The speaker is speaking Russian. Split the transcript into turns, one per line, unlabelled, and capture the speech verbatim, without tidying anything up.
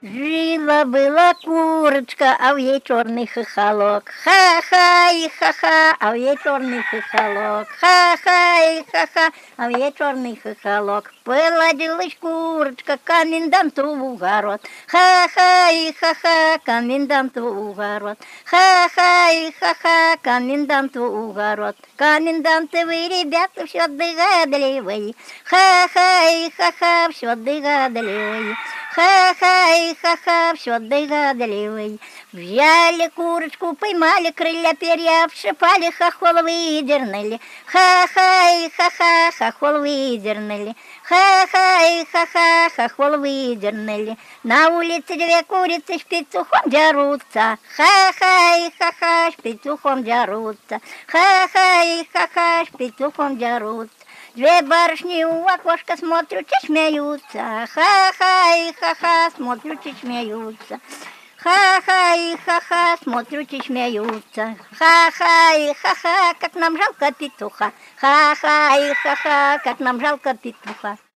Жила-была курочка, а в ей черный хохолок. Ха-ха и ха-ха, а в ей черный хохолок. Ха-ха и ха-ха, а в ей черный хохолок. Поладилась курочка к коменданту в огород. Ха-ха и ха-ха, коменданту в огород. Ха-ха и ха-ха, коменданту в огород. Коменданты вы, ребята, все догадливые. Ха-ха и ха-ха, все догадливые. Ха-ха и ха-ха, все догадливый. Взяли курочку, поймали, крылья перья обшипали, хохол выдернули. Ха-ха и ха-ха, хохол выдернули. Ха-ха и ха-ха, хохол выдернули. На улице две курицы с петухом дерутся. Ха-ха и ха-ха, с петухом дерутся. Ха-ха и ха-ха, с петухом дерутся. Две барышни у окошка смотрят и смеются. Ха-ха и ха-ха, смотрят и смеются. Ха-ха и ха-ха, смотрят и смеются. Ха-ха и ха-ха, как нам жалко петуха. Ха-ха и ха-ха, как нам жалко петуха.